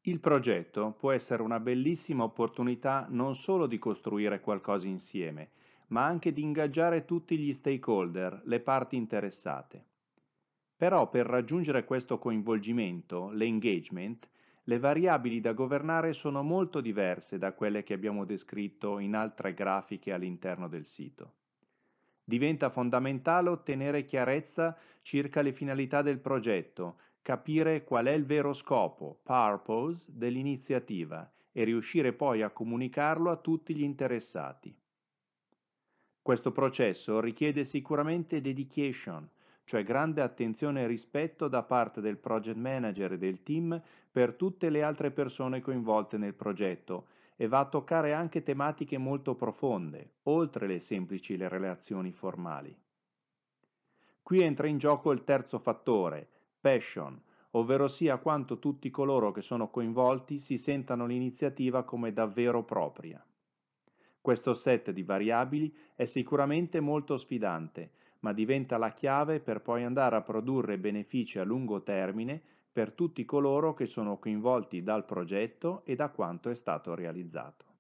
Il progetto può essere una bellissima opportunità non solo di costruire qualcosa insieme, ma anche di ingaggiare tutti gli stakeholder, le parti interessate. Però per raggiungere questo coinvolgimento, l'engagement, le variabili da governare sono molto diverse da quelle che abbiamo descritto in altre grafiche all'interno del sito. Diventa fondamentale ottenere chiarezza circa le finalità del progetto, capire qual è il vero scopo, purpose, dell'iniziativa e riuscire poi a comunicarlo a tutti gli interessati. Questo processo richiede sicuramente dedication, cioè grande attenzione e rispetto da parte del project manager e del team per tutte le altre persone coinvolte nel progetto e va a toccare anche tematiche molto profonde, oltre le semplici le relazioni formali. Qui entra in gioco il terzo fattore, passion, ovvero sia quanto tutti coloro che sono coinvolti si sentano l'iniziativa come davvero propria. Questo set di variabili è sicuramente molto sfidante, ma diventa la chiave per poi andare a produrre benefici a lungo termine per tutti coloro che sono coinvolti dal progetto e da quanto è stato realizzato.